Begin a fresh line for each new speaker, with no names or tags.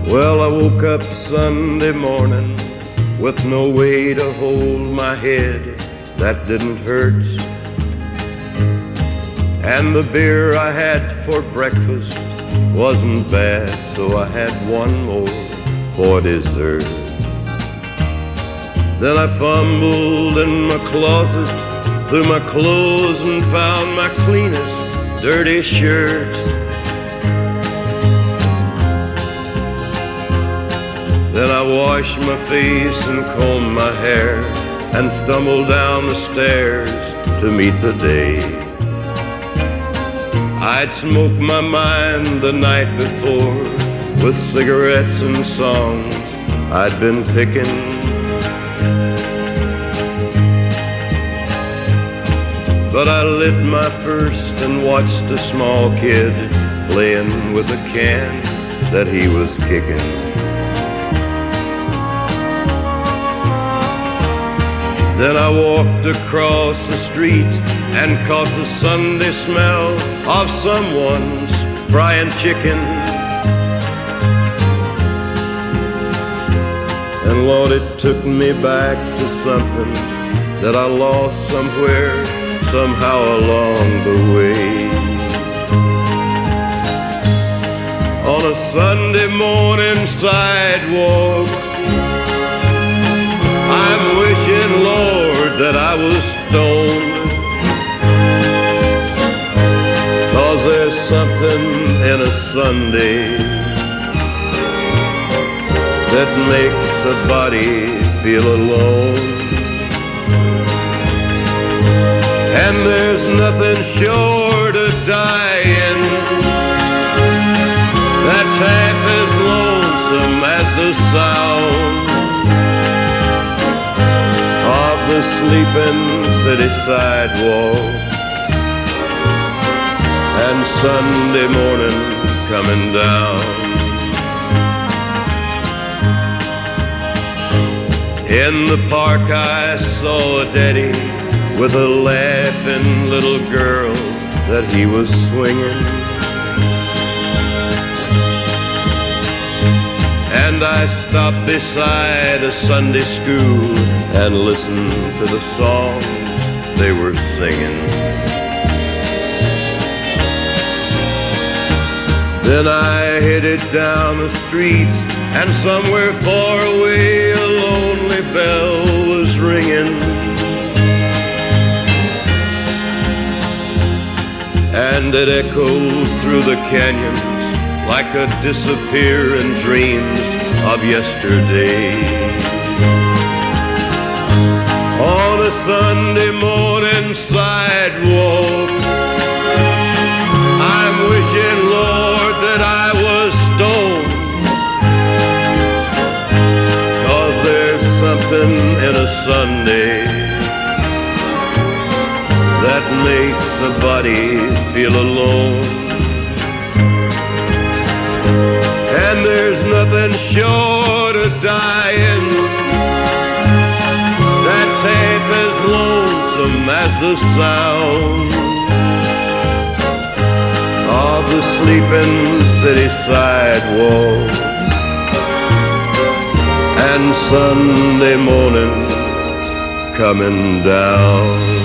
Well, I woke up Sunday morning with no way to hold my head that didn't hurt. And the beer I had for breakfast wasn't bad, so I had one more for dessert. Then I fumbled in my closet through my clothes and found my cleanest dirty shirt. Then I washed my face and combed my hair and stumbled down the stairs to meet the day. I'd smoked my mind the night before with cigarettes and songs I'd been picking. But I lit my first and watched a small kid playing with a can that he was kicking. Then I walked across the street and caught the Sunday smell of someone's frying chicken. And Lord, it took me back to something that I lost somewhere, somehow along the way. On a Sunday morning sidewalk, I'm wishing, Lord, that I was stoned. 'Cause there's something in a Sunday that makes a body feel alone. And there's nothing short of dying that's half as lonesome as the sound the sleeping city sidewalk and Sunday morning coming down. In the park I saw a daddy with a laughing little girl that he was swinging. And I stopped beside a Sunday school and listened to the songs they were singing. Then I headed down the street, and somewhere far away a lonely bell was ringing. And it echoed through the canyons like a disappearing dreams of yesterday. On a Sunday morning sidewalk, I'm wishing, Lord, that I was stoned. 'Cause there's something in a Sunday that makes a body feel alone. And there's nothing short of dying that's half as lonesome as the sound of the sleeping city sidewalk and Sunday morning coming down.